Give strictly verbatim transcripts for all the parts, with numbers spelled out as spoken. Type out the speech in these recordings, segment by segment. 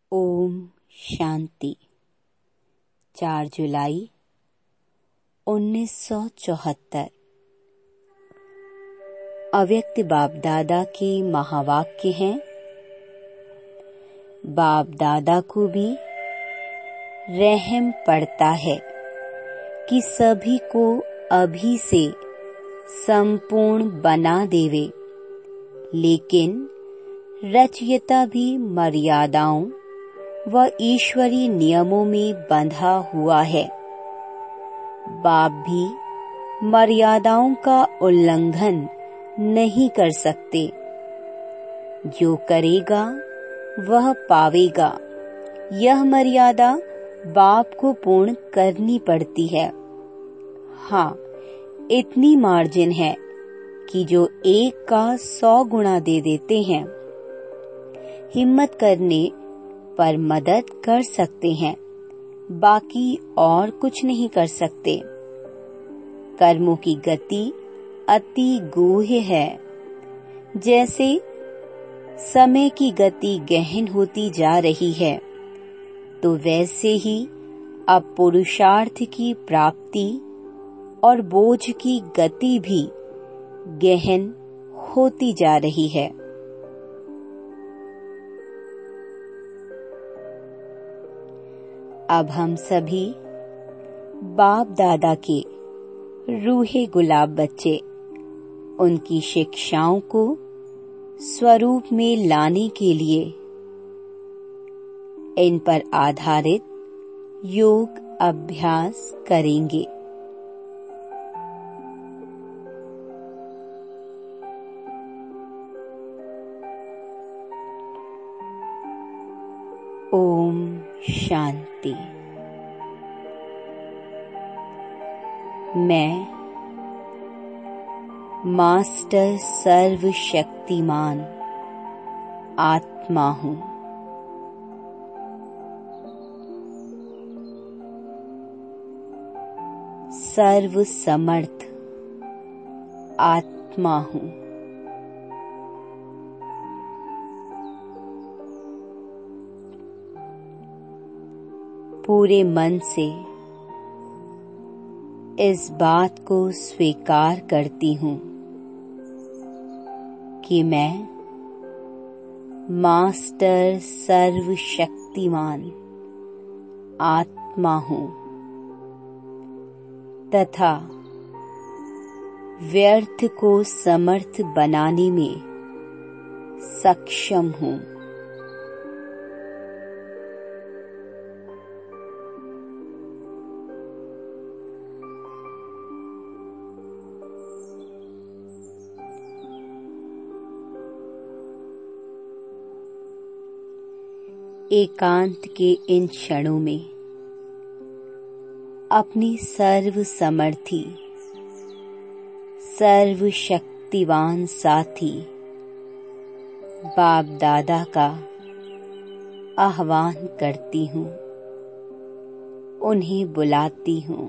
ओम शांति। चार जुलाई उन्नीस सौ चौहत्तर। अव्यक्त बाप दादा के महावाक्य हैं। बाप दादा को भी रहम पड़ता है कि सभी को अभी से संपूर्ण बना देवे, लेकिन रचयिता भी मर्यादाओं व ईश्वरी नियमों में बंधा हुआ है। बाप भी मर्यादाओं का उल्लंघन नहीं कर सकते। जो करेगा वह पावेगा। यह मर्यादा बाप को पूर्ण करनी पड़ती है। हाँ, इतनी मार्जिन है कि जो एक का सौ गुना दे देते हैं। हिम्मत करने पर मदद कर सकते हैं, बाकी और कुछ नहीं कर सकते। कर्मों की गति अति गूढ़ है। जैसे समय की गति गहन होती जा रही है, तो वैसे ही अब पुरुषार्थ की प्राप्ति और बोझ की गति भी गहन होती जा रही है। अब हम सभी बाप दादा के रूहे गुलाब बच्चे उनकी शिक्षाओं को स्वरूप में लाने के लिए इन पर आधारित योग अभ्यास करेंगे। ओम शांति। मैं मास्टर सर्वशक्तिमान आत्मा हूँ। सर्व समर्थ आत्मा हूँ। पूरे मन से इस बात को स्वीकार करती हूँ कि मैं मास्टर सर्वशक्तिमान आत्मा हूँ तथा व्यर्थ को समर्थ बनाने में सक्षम हूँ। एकांत के इन क्षणों में अपनी सर्व समर्थी सर्वशक्तिवान साथी बाप दादा का आह्वान करती हूँ, उन्हें बुलाती हूँ।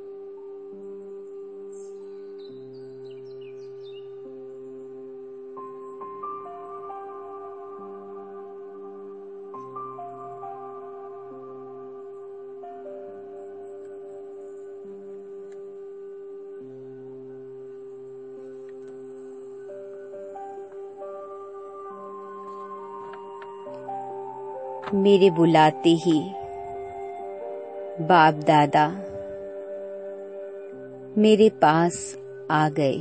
मेरे बुलाते ही बाप दादा मेरे पास आ गए।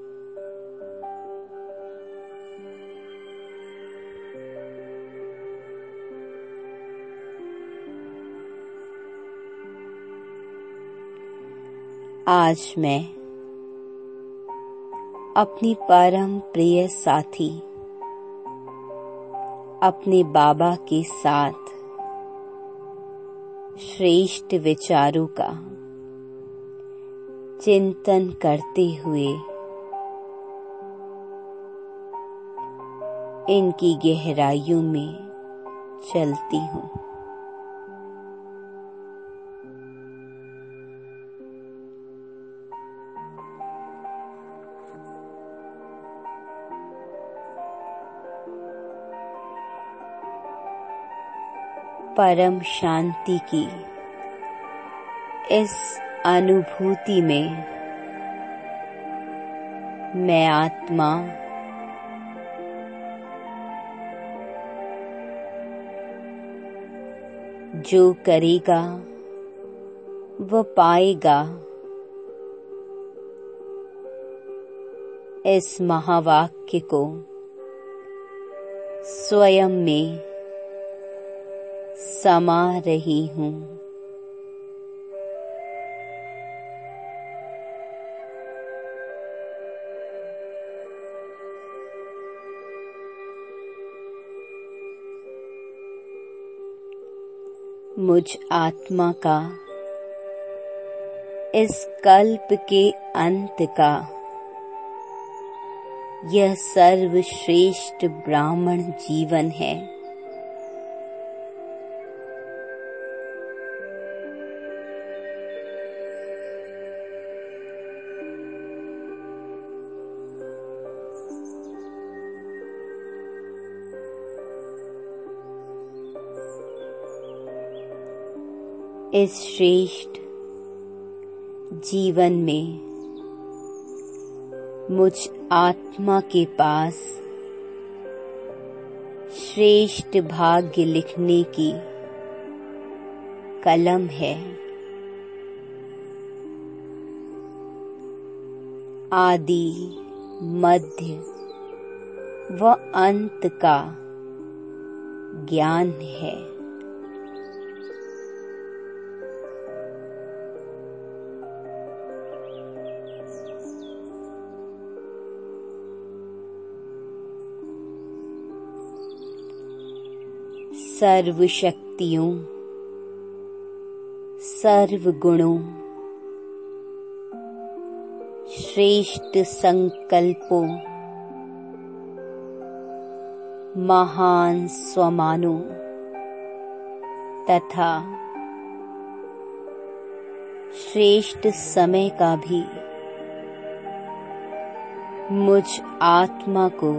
आज मैं अपनी परम प्रिय साथी अपने बाबा के साथ श्रेष्ठ विचारों का चिंतन करते हुए इनकी गहराइयों में चलती हूँ। परम शांति की इस अनुभूति में मैं आत्मा जो करेगा वो पाएगा, इस महावाक्य को स्वयं में समा रही हूँ। मुझ आत्मा का इस कल्प के अंत का यह सर्वश्रेष्ठ ब्राह्मण जीवन है। इस श्रेष्ठ जीवन में मुझ आत्मा के पास श्रेष्ठ भाग्य लिखने की कलम है। आदि, मध्य व अंत का ज्ञान है। सर्व शक्तियों, सर्व गुणों, श्रेष्ठ संकल्पों, महान स्वमानों तथा श्रेष्ठ समय का भी मुझ आत्मा को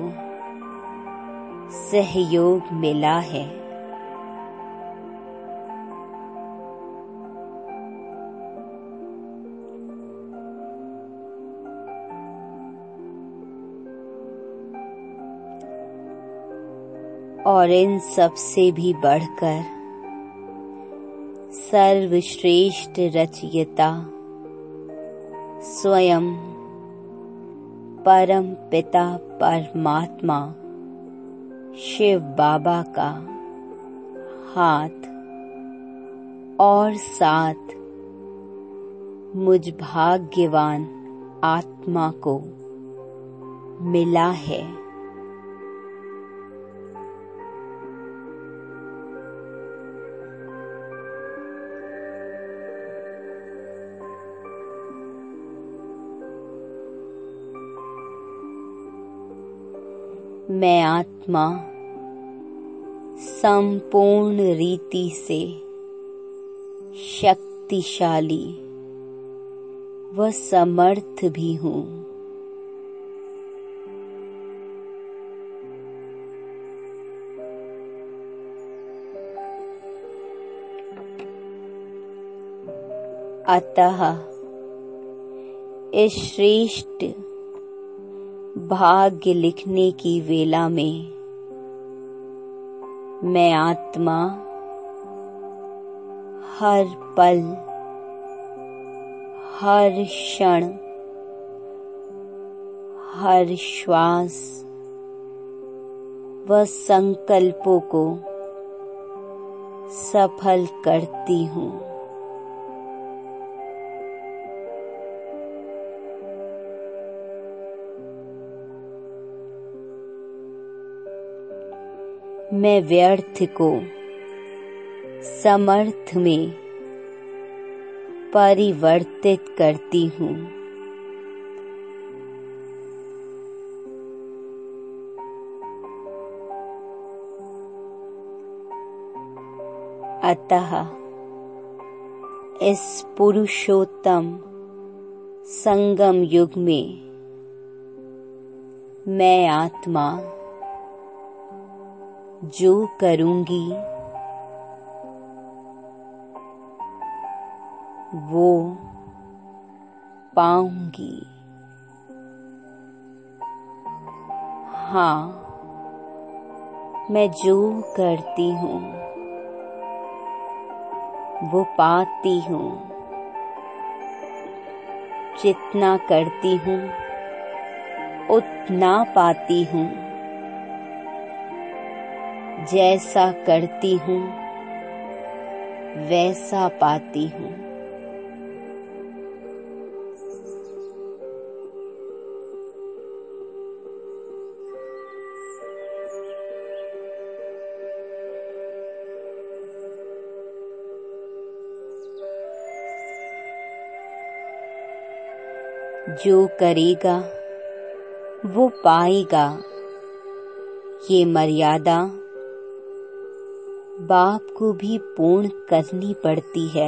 सहयोग मिला है। और इन सब से भी बढ़कर सर्वश्रेष्ठ रचयिता स्वयं परम पिता परमात्मा शिव बाबा का हाथ और साथ मुझ भाग्यवान आत्मा को मिला है। मैं आत्मा संपूर्ण रीति से शक्तिशाली व समर्थ भी हूँ। अतः इस श्रेष्ठ भाग्य लिखने की वेला में मैं आत्मा हर पल, हर क्षण, हर श्वास व संकल्पों को सफल करती हूँ। मैं व्यर्थ को समर्थ में परिवर्तित करती हूँ। अतः इस पुरुषोत्तम संगम युग में मैं आत्मा जो करूंगी वो पाऊंगी। हाँ, मैं जो करती हूँ वो पाती हूँ। जितना करती हूँ उतना पाती हूँ। जैसा करती हूँ वैसा पाती हूँ। जो करेगा वो पाएगा, ये मर्यादा बाप को भी पूर्ण करनी पड़ती है।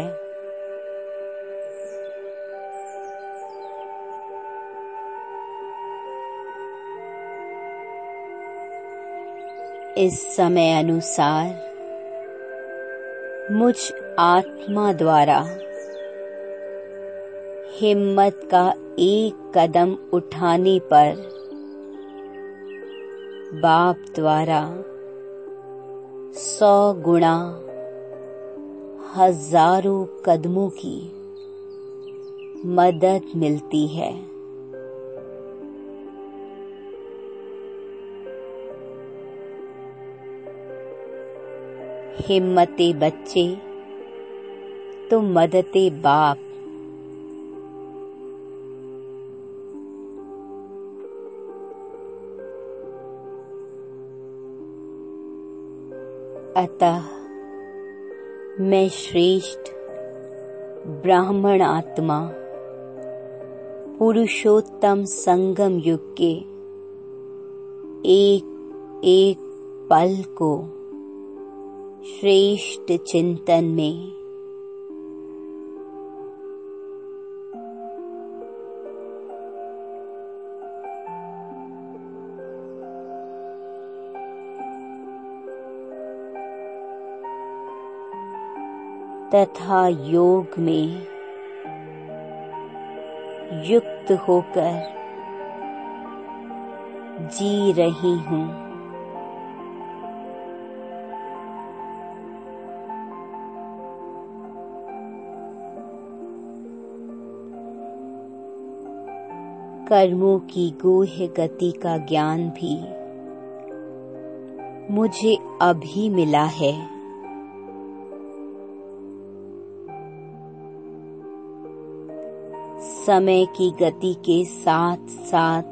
इस समय अनुसार मुझ आत्मा द्वारा हिम्मत का एक कदम उठाने पर बाप द्वारा सौ गुणा हजारों कदमों की मदद मिलती है। हिम्मते बच्चे तो मदते बाप। अतः मैं श्रेष्ठ ब्राह्मण आत्मा पुरुषोत्तम संगम युग के एक एक पल को श्रेष्ठ चिंतन में तथा योग में युक्त होकर जी रही हूँ। कर्मों की गूढ़ गति का ज्ञान भी मुझे अभी मिला है। समय की गति के साथ साथ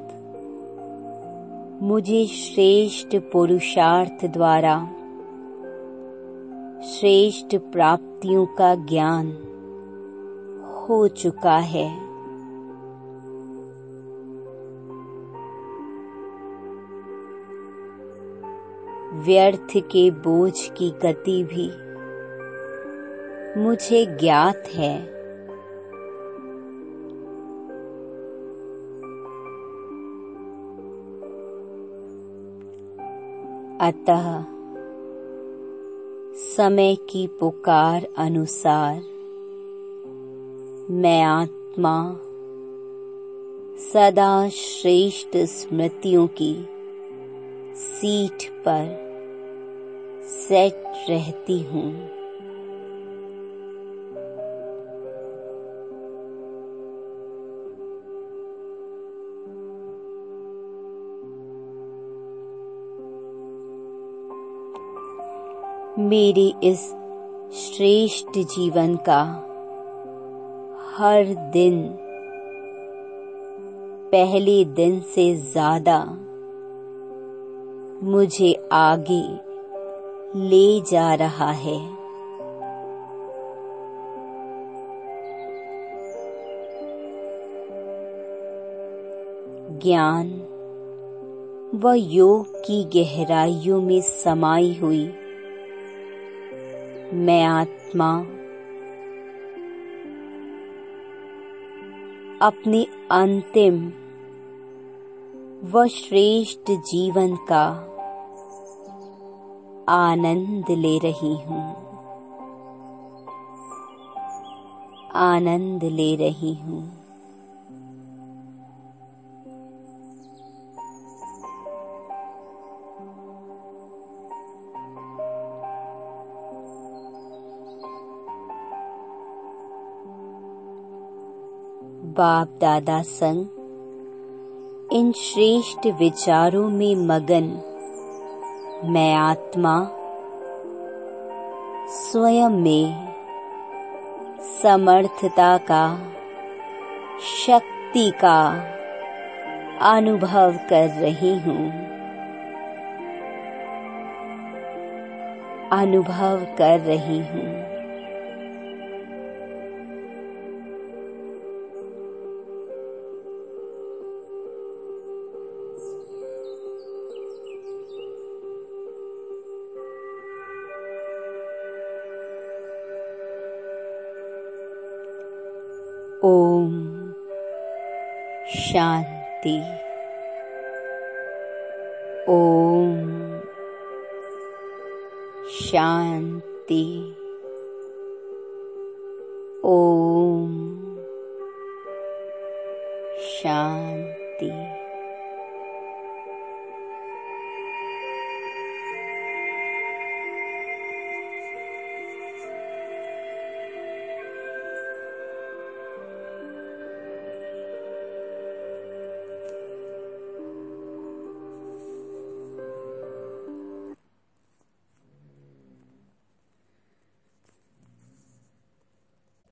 मुझे श्रेष्ठ पुरुषार्थ द्वारा श्रेष्ठ प्राप्तियों का ज्ञान हो चुका है। व्यर्थ के बोझ की गति भी मुझे ज्ञात है। अतः समय की पुकार अनुसार मैं आत्मा सदा श्रेष्ठ स्मृतियों की सीट पर सेट रहती हूँ। मेरे इस श्रेष्ठ जीवन का हर दिन पहले दिन से ज्यादा मुझे आगे ले जा रहा है। ज्ञान व योग की गहराइयों में समाई हुई मैं आत्मा अपने अंतिम व श्रेष्ठ जीवन का आनंद ले रही हूँ। आनंद ले रही हूँ। बाप दादा संग इन श्रेष्ठ विचारों में मगन मैं आत्मा स्वयं में समर्थता का, शक्ति का अनुभव कर रही हूँ, अनुभव कर रही हूँ। ओम शांति। ओम शांति। ओम शांति।